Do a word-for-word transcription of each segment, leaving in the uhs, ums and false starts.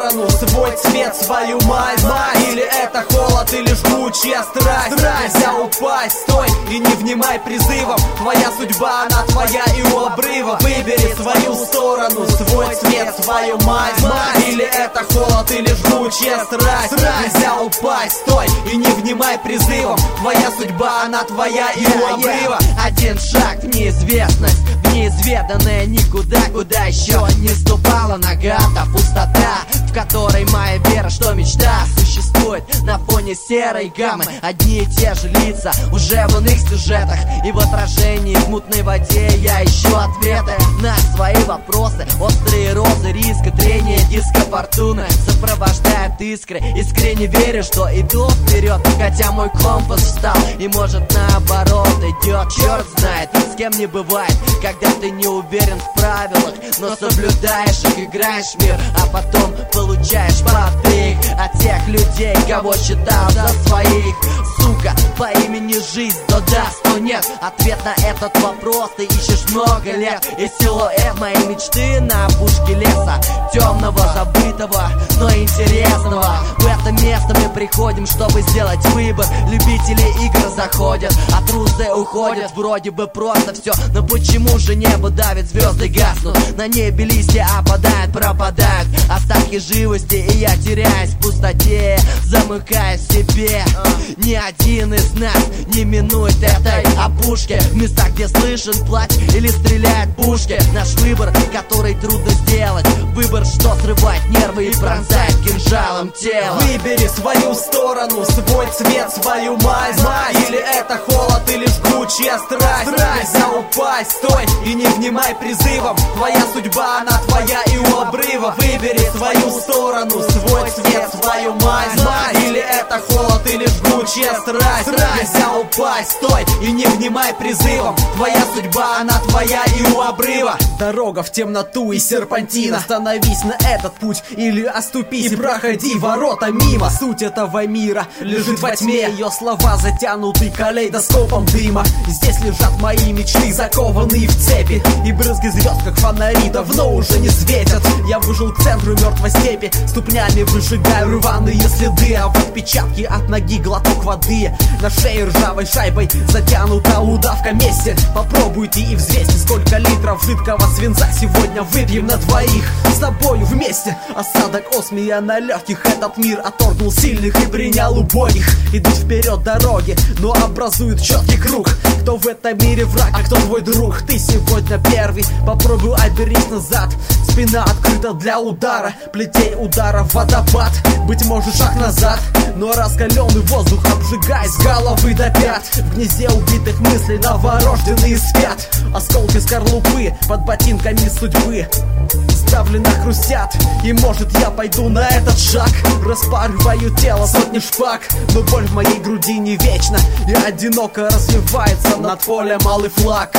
сторону, свой цвет, свою мать, мать. Или это холод, или жгучая страсть. Нельзя упасть, стой и не внимай призывам. Твоя судьба, она твоя и у обрыва. Выбери свою сторону, свой цвет, свою мать, мать. Или это холод, или жгучая страсть. Нельзя упасть, стой и не внимай призывам. Твоя судьба, она твоя и у обрыва. Один шаг в неизвестность, в неизведанное никуда, куда еще не ступала нога. Та пустота, в которой моя вера, что мечта существует на фоне серой гаммы. Одни и те же лица уже в иных сюжетах, и в отражении в мутной воде я ищу ответы на свои вопросы. Острые розы, риска, трение, диска фортуны сопровождает искры. Искренне верю, что иду вперед, хотя мой компас встал и может наоборот идет. Черт знает, с кем не бывает, когда ты не уверен в правилах, но соблюдаешь их, играешь в мир, а потом получаешь подвиг от тех людей, кого считал за своих. Сука, по имени жизнь, то да, то нет. Ответ на этот вопрос ты ищешь много лет. И силуэт моей мечты на опушке леса, темного, забытого, но интересного. В это место мы приходим, чтобы сделать выбор. Любители игр заходят, а трусы уходят. Вроде бы просто все, но почему же небо давит, звезды гаснут? На небе листья опадают, пропадают остатки живости, и я теряюсь в пустоте, замыкаясь в себе. Ни один из нас не минует этой опушки, в местах, где слышен плач или стреляют пушки. Наш выбор, который трудно сделать, выбор, что срывает нервы и пронзает кинжалом тело. Выбери свою сторону, свой цвет, свою мать, мать. Или это холод, или жгучая страсть. Нельзя упасть, стой и не внимай призывам. Твоя судьба, она твоя и у обрыва. Выбери свою сторону, свой цвет, свою мать, мать. Или это холод, или жгучая страсть. Нельзя упасть, стой и не внимай призывам. Твоя судьба, она твоя и у обрыва. Дорога в темноту и серпантина. Остановись на этот путь или оступись и проходи ворота мимо. Суть этого мира лежит во тьме. Ее слова затянуты калейдоскопом дыма. Здесь лежат мои мечты, закованные в цепи, и брызги звезд, как фонари, давно уже не светят. Я выжил к центру мертвой степи, ступнями выжигаю рваные следы, а в отпечатке от ноги глоток воды. На шее ржавой шайбой затянута удавка мести. Попробуйте и взвесьте, сколько литров жидкого свинца сегодня выпьем на двоих с тобою вместе. Осадок осмия на легких, этот мир отторгнул сильных и принял убогих. Идут вперед дороги, но образуют четкий круг. Кто в этом мире враг, а кто твой друг? Ты сегодня первый, попробуй обернись назад. Спина открыта для удара, плетей ударов водопад. Быть может шаг назад, но раскаленный воздух обжигает с головы до пят. В гнезде убитых мыслей новорожденные спят. Осколки скорлупы под ботинками судьбы сдавленно хрустят. И может я пойду на этот шаг, распарываю тело сотни шпаг, но боль в моей груди не вечна, и одиноко развивается над полем алый флаг.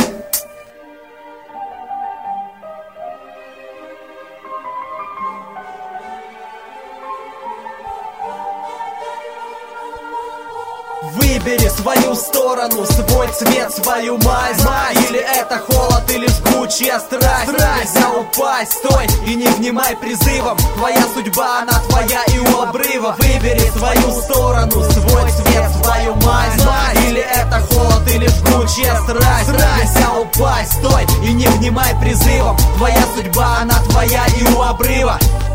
Выбери свою сторону, свой цвет, свою мать, мать. Или это холод, или жгучая страсть. Нельзя упасть, стой и не внимай призывам. Твоя судьба, она твоя и у обрыва. Выбери свою сторону, свой цвет, свою мать, мать. Или это холод, или жгучая страсть. Нельзя упасть, стой и не внимай призывам. Твоя судьба, она твоя и у обрыва.